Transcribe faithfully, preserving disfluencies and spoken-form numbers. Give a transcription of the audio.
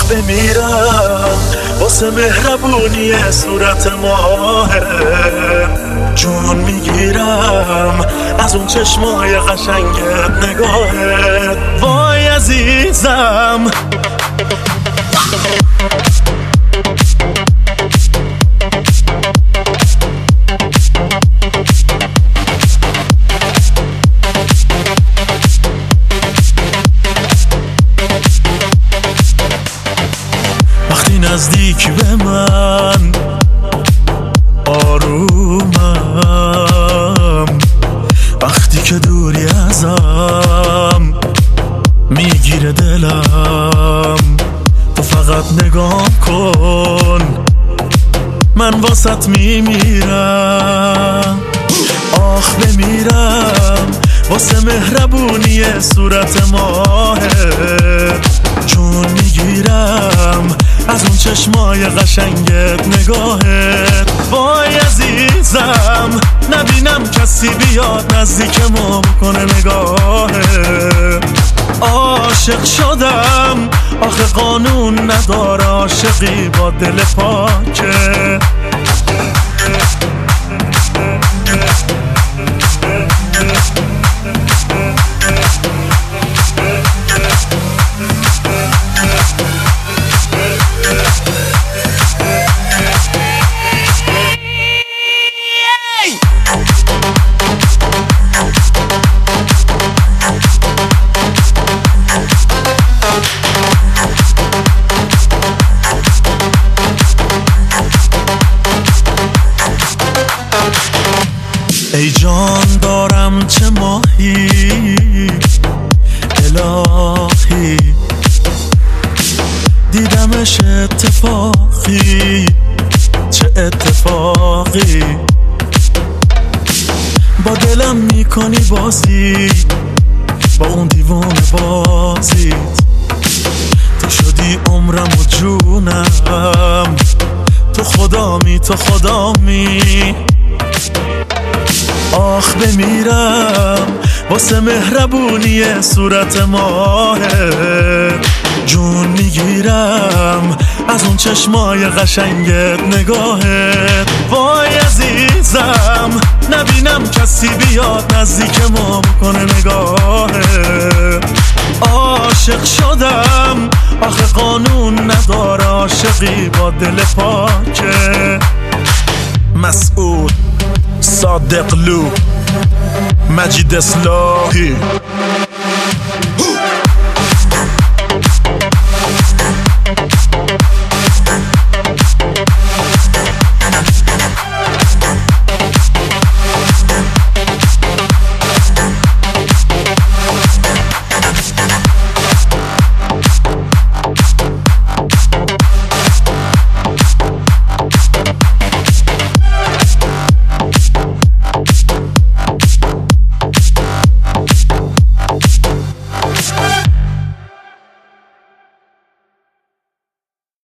آخ بمیرم واسه مهربونی صورت ماهه، جون میگیرم از اون چشمای قشنگت نگاهت. وای عزیزم وقتی نزدیک به من آرومم، وقتی که دوری ازم میگیره دلم. تو فقط نگاه کن من واسط میمیرم. آخ بمیرم واسه مهربونی صورت ماهه، جون میگیرم از اون چشمای قشنگت نگاهت. وای عزیزم نبینم کسی بیاد نزدیک ما بکنه نگاهت. عاشق شدم آخه قانون نداره عاشقی با دل پاکه. ای جان دارم چه ماهی الهی، دیدمش اتفاقی چه اتفاقی. با دلم میکنی بازی با اون دیوانه بازیت. تو شدی عمرم و جونم، تو خدامی تو خدامی. آخ بمیرم واسه مهربونی صورت ماهه، جون میگیرم از اون چشمای قشنگت نگاهت. وای عزیزم نبینم کسی بیاد نزدیک ما بکنه نگاهت. عاشق شدم آخه قانون نداره عاشقی با دل پاکه. مسعود صادق لو مجید اصلاحی.